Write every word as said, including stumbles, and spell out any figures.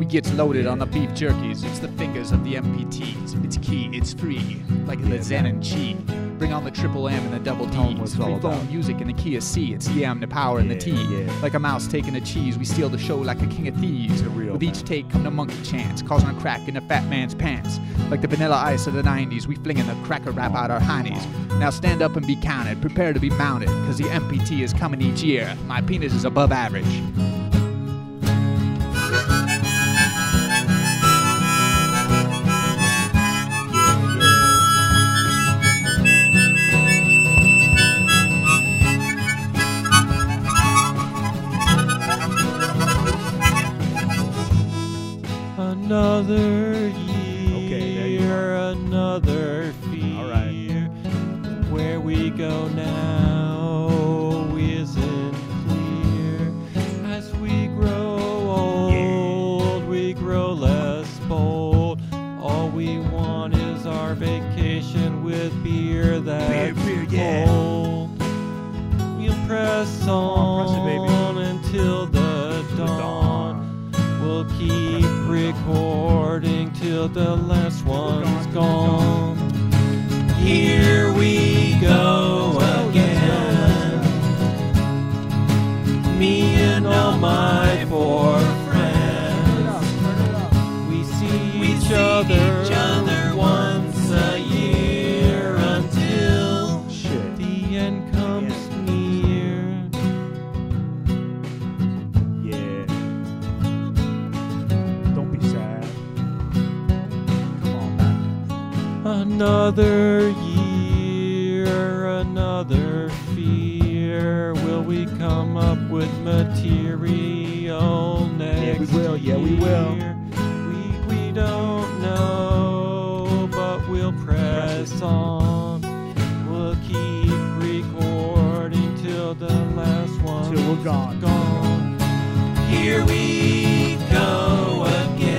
gets loaded on the beef jerkies. It's the fingers of the M P Ts. It's key, it's free, like Yeah, the Zen and Chi. Bring on the triple M and the double Tell 'em T's. what's all Free about. phone music in the key of C. It's yeah, I'm the power and the T. Yeah, yeah. Like a mouse taking a cheese, we steal the show like a king of thieves. The real With each man. take come the monkey chants, causing a crack in the fat man's pants. Like the vanilla ice of the nineties, we flinging the cracker rap out our heinies. Now stand up and be counted, prepare to be mounted, cause the M P T is coming each year. My penis is above average. Another year, Okay, there you are. another fear. All right. Where we go now isn't clear. As we grow old, we grow less bold. All we want is our vacation with beer that's Beer, beer, yeah. cold. We'll press on press it, baby. until the dawn. We'll keep recording till the last one's gone. Here we go again. Me and all my four friends. We see each other once a year until Shit. the end comes near. Yeah. Don't be sad. Come on, man. Another year, another fear. Will we come up with material next we will, yeah, we will. year? We, we don't know, but we'll press on. We'll keep recording till the last one's Till we're gone. gone. Here we go again.